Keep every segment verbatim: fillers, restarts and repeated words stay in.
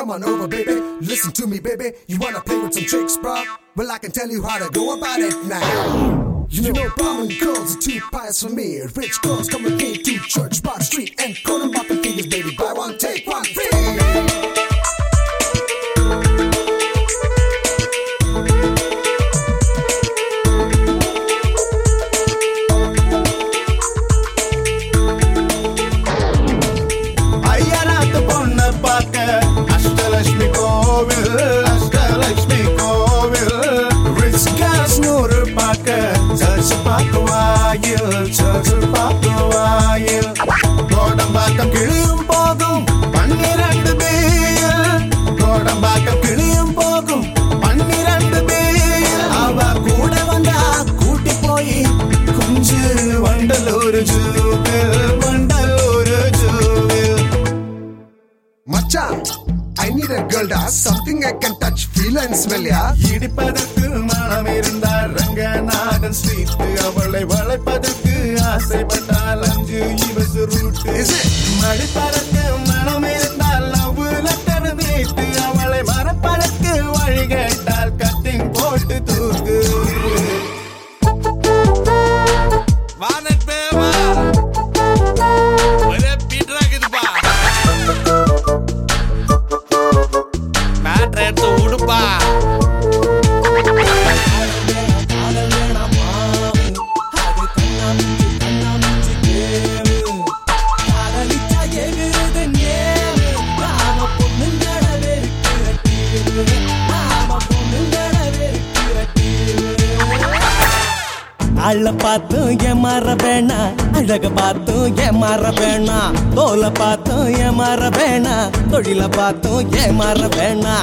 come on over, baby. Listen to me, baby. You wanna play with some tricks, bro? Well, I can tell you how to go about it now. You know, brown girls are two pies for me. Rich girls come with me to Church Park Street and call them up and fingers, baby. Buy one, take one free. Kodambakkam கிளியும் போகும் பன்னிரண்டு பேர் கோடம்பாக்கம் கிளியும் போகும் பன்னிரண்டு பேர் அவ கூட வந்தா கூட்டி போய் குஞ்சு வண்டலூர் ஜூவில் வண்டலூர் ஜூவில் மச்சான், I need a girl da something I can touch, feel and smell ya. இடிப்பதற்கு மனம் இருந்தால் ரங்கநாதன் ஸ்ட்ரீட் அவளை வளைப்பதற்கு ஆசைப்பட்டால் அஞ்சு இவசு ரூட் மடிப்பதற்கு மனம் இருந்தால் லவ் லெட்டர் வீட்டு அவளை மறப்பதற்கு வழி கேட்டால் கட்டிங் போட்டு தூக்கு அள்ள பார்த்தும் ஏமாற வேணா, அழக பார்த்தும் ஏமாற வேணா, தோலை பார்த்தும் ஏமாற வேணா, தொழில பார்த்தும் ஏமாற வேணா.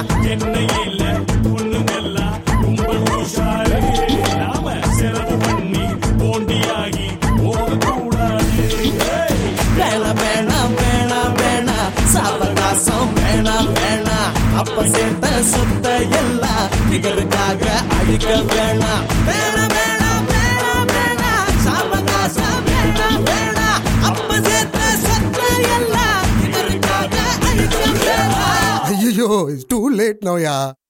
வேணா வேணா வேணா வேணா சாவகாசம் வேணா வேணா, அப்ப சேர்த்த சொத்த எல்லாம் நிகருக்காக அழிக்க வேணா. வேணா வேணா வேணா வேணா சாவகாசம் வேணா வேணா, அப்ப சேர்த்த சொத்த எல்லாம் நிகருக்காக அழிக்க வேணா. Ayyo, it's too late now, ya.